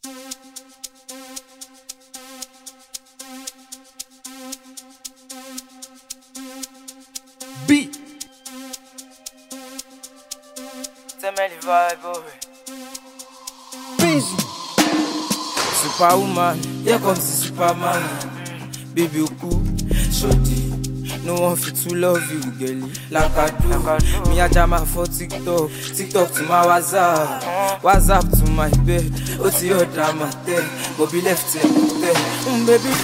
B. Tell me the vibe, boy. Busy. Superwoman, here comes the Superman. Baby, you cool, shorty. No one fit to love you, girl. Like I do. Me a jam for TikTok, TikTok to my WhatsApp, WhatsApp to my bed. What's your drama there? Go be left there. Baby,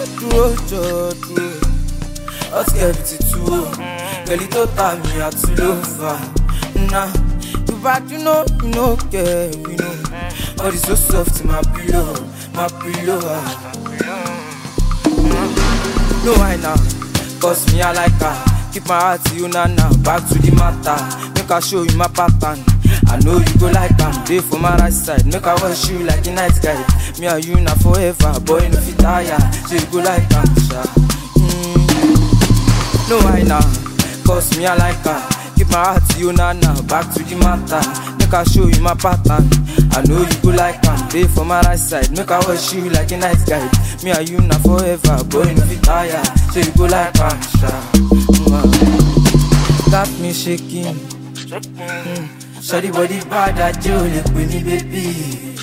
true. What's everything too? Girl, it taught me how to love. Nah, you bad, you know, care, you know. All is so soft in my pillow. No, I now. Cause me I like her. Keep my heart to you now. Back to the matter. Make I show you my pattern. I know you go like am. Day for my right side. Make I wash you like a night guy. Me and you now forever. Boy no fit tire. So you go like am. No I now. Cause me I like her. Keep my heart to you now. Back to the matter. Make I show you my pattern. I know you go like am. Day for my right side. Make I wash you like a night guy. Me and you now forever. Boy no fit tire. So you go like am. Got me shaking. Shawty body bad that you look with me, baby.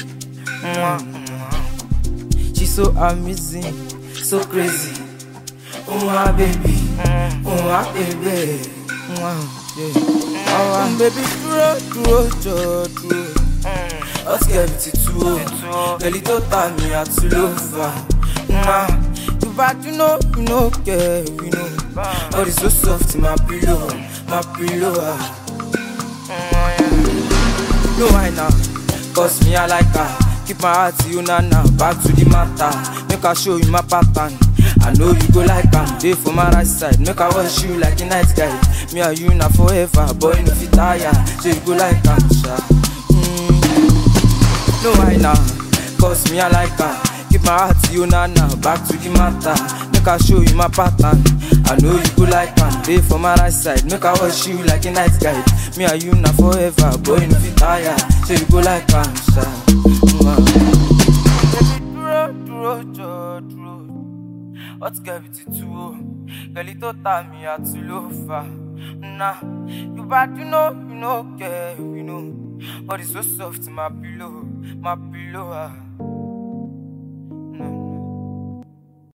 She's so amazing, so crazy. Oh my baby, oh my baby. Oh baby, true. What's gravity too? Girl, it taught me how to love. You bad, you know, care, you know. All is so soft in my pillow. No, I now. Cause me I like her. Keep my heart to you now. Back to the matter. Make I show you my pattern. I know you go like am. Day for my right side. Make I wash you like a night guy. Me and you now forever. Boy no fit tire. So you go like am. No, I now. Cause me I like her. Keep my heart to you now. Back to the matter. Make I show you my pattern. I know you go like am. Day for my right side. Make I wash you like a night guy. Me and you now forever. Boy no fit tire. So you go like am. True. What's gravity too? Girl, it taught me how to love. Nah, you bad, you know, care, you know. But it's so soft in my pillow.